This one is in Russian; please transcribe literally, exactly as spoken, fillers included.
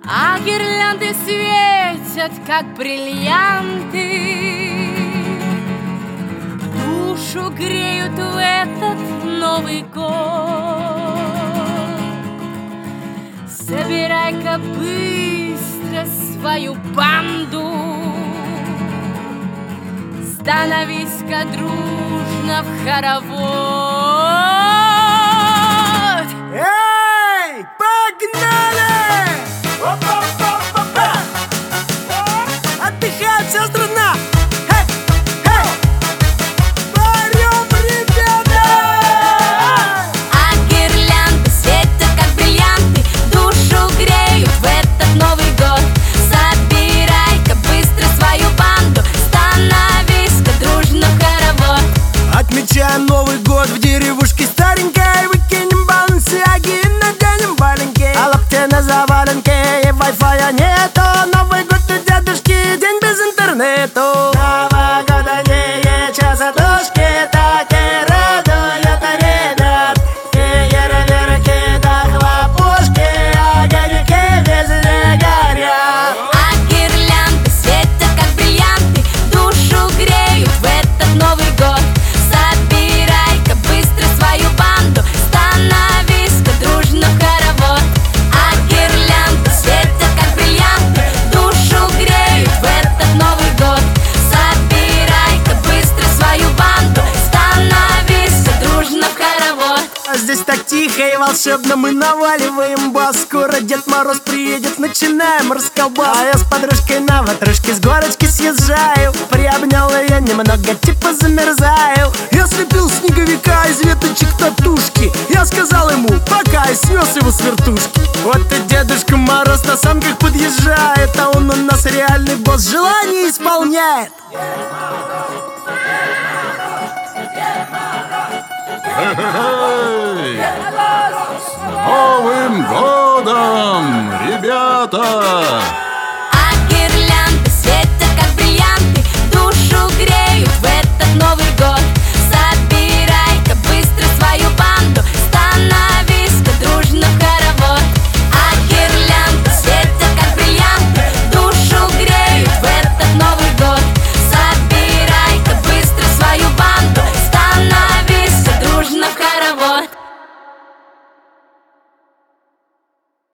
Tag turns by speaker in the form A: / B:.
A: а гирлянды светят, как бриллианты, душу греют в этот Новый год. Собирай-ка быстро свою банду, становись-ка дружно в хоровод.
B: Эй, погнали! Отдыхает вся страна! Эй, эй! Парем, ребята!
A: А гирлянды светят, как бриллианты, душу греют в этот Новый год. Собирай-ка быстро свою банду, становись-ка дружно в хоровод.
B: Отмечаем Новый год в деревушке старенькой, выкинем балансиаги и наденем валенки, а лапти на заваленке, и вай-фая нету. Новый год у дедушки, день без интернету. Новогодние часотушки так и радуют ребят. Фейерверки да хлопушки, огоньки везде горят.
A: А гирлянды светят, как бриллианты, душу греют в этот Новый год. Собирай-ка быстро свою банду, становись-ка дружно в хоровод. А гирлянды светят, как бриллианты, душу греют в этот Новый год. Собирай-ка быстро свою банду, становись-ка дружно в хоровод.
B: А здесь так тихо и волшебно, мы наваливаем бас. Скоро Дед Мороз приедет, начинаем расколбас. А я с подружкой на ватрушке с горочки съезжаю. Приобнял ее немного, типа замерзаю. Я слепил снеговика из веточек татушки. Я сказал ему пока и снес его с вертушки. Вот и Дедушка Мороз на санках подъезжает, а он у нас реальный босс, желание исполняет.
C: Эй! С Новым годом, ребята!